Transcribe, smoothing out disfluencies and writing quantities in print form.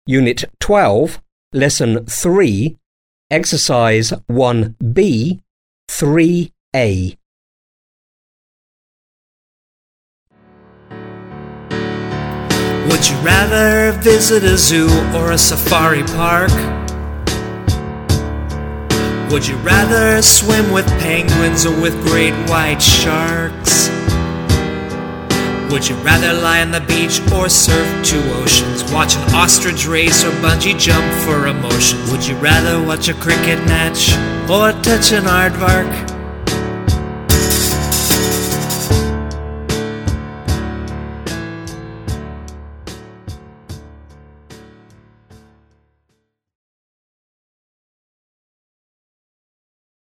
Unit 12, Lesson 3, Exercise 1B, 3A. Would you rather visit a zoo or a safari park? Would you rather swim with penguins or with great white sharks? Would you rather lie on the beach or surf two oceans? Watch an ostrich race or bungee jump for emotion? Would you rather watch a cricket match or touch an aardvark?